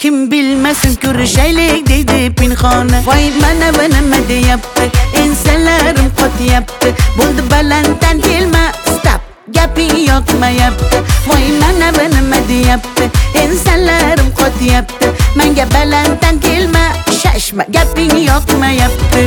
kim bilmesin ko'rishaylik deydi pinhona. Voy mana bu nima deyapti, ensalarim qotyapti. Bo'ldi balanddan kelma, stop, gaping yoqmayapti. Voy mana bu nima deyapti, ensalarim qotyapti. Menga balanddan kelma, shashma, gaping yoqmayapti.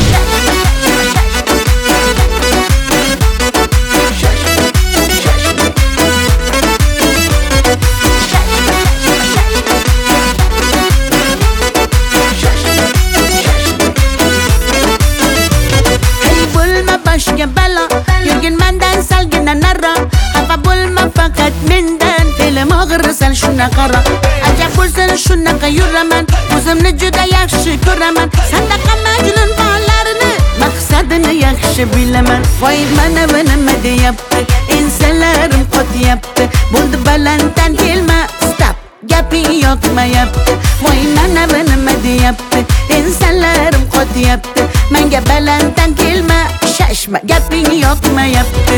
Başka bela, yurgin mendan salgina nara. Xafa bo'lma faqat mendan, fe'lim og'ir sal shuna qara. Ajab bo'lsin shunaqa yuraman, o'zimni juda yaxshi ko'raman. Sandaqa majnun bolarini, maqsadini yaxshi bilaman. Voy mana bu nima deyapti, ensalarim qotyapti. Bo'ldi balanddan kelma, stop, gaping yoqmayapti. Voy mana bu nima deyapti, ensalarim qotyapti. Menga balanddan kelma, shashma, gaping yoqmayapti.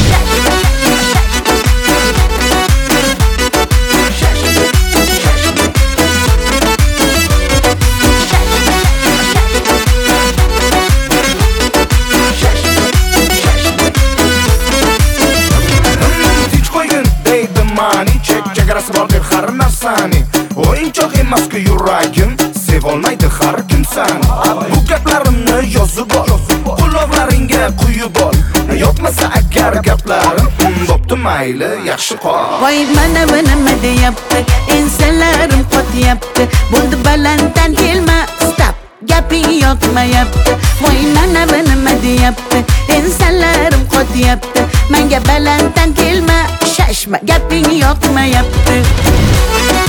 Tinch qo'ygin deydi mani, chegarasi bor deb har narsani. O'yinchoq emas-ku yuragim, sevolmaydi har kim sani. Bu gaplarimni yozib ol, quloqlaringga quyib ol. Yoqmasa agar gaplarim, bo'pti mayli, yaxshi qol. Voy mana bu nima deyapti, ensalarim qotyapti. Bo'ldi balanddan kelma, stop, gaping yoqmayapti. Voy mana bu nima deyapti, ensalarim qotyapti. Menga balanddan kelma, shashma, gaping yoqmayapti.